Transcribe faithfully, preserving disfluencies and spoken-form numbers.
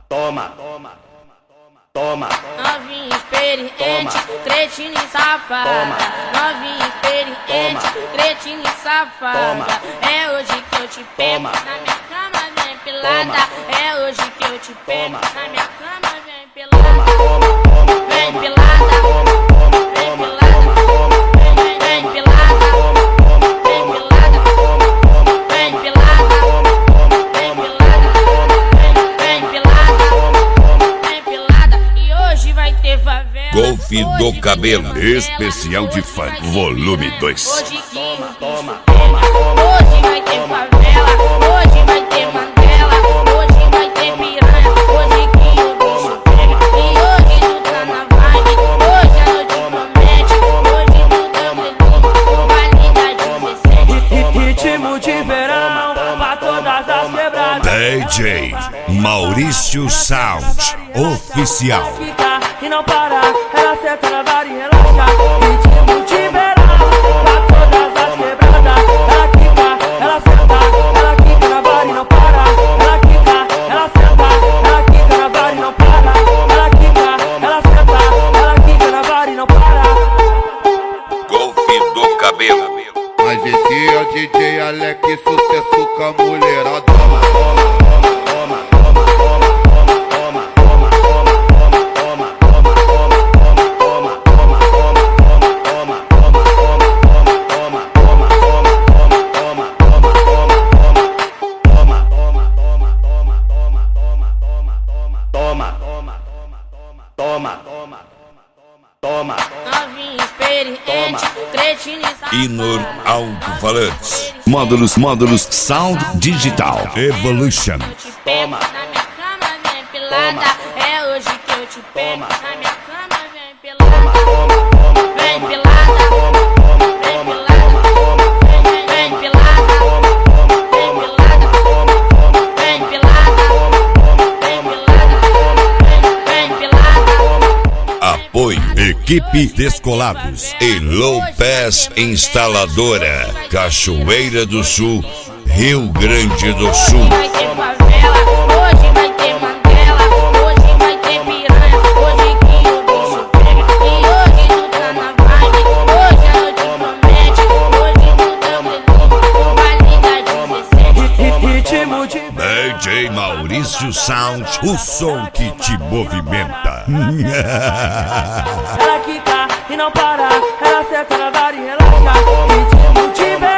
toma, toma, toma. Novinha experiente, cretina e safada. Novinha experiente, cretina e safada. É hoje que eu te pego, na minha cama vem pelada. É hoje que eu te pego, na minha cama vem pelada. Vem pelada, vem pelada, vem pelada, vem pelada, vem pelada, vem pelada, vem pelada, vem pelada. E hoje vai ter favela. Golfe do Cabelo, especial de funk, volume dois. Hoje que toma, toma, hoje vai ter favela, hoje vai ter Mandela, hoje vai ter piranha, hoje que o bicho pega. E hoje tu tá na vibe, hoje a noite promete, hoje tu tá feliz, o baile da dezessete. Ritmo de verão, pra todas as quebradas. D J Maurício Sound, oficial. E não parar, ela senta na vara e relaxa. Ritmo de verão, pra todas as quebradas. Ela quica, ela senta, ela quica na vara e não para. Ela quica, ela senta, ela quica na vara e não para. Ela quica, ela senta, ela quica na vara e não para. Golfe do Cabelo. Mas esse é o D J Alex, sucesso com a mulherada. Toma, Novinha experiente, cretina e safada. Inor Alto-Falantes. Módulos, módulos, Sound Digital. Evolution. Eu te pego, na minha cama vem pelada. É hoje que eu te pego, na minha cama vem pelada. Vem pelada, vem pelada, vem, vem pelada, vem pelada, vem pelada, vem pelada, vem, vem pelada. Apoio Equipe Descolados e Low Pass Instaladora, Cachoeira do Sul, Rio Grande do Sul. Hoje vai ter favela, hoje vai ter Mandela, hoje vai ter piranha, hoje que o bicho pega. E hoje tu tá na vibe, hoje a noite promete, hoje tu tá feliz, o baile da dezessete. Ritmo de D J Maurício Sound, o som que te movimenta. ela quica e não para, ela senta na vara e relaxa. Ritmo de verão.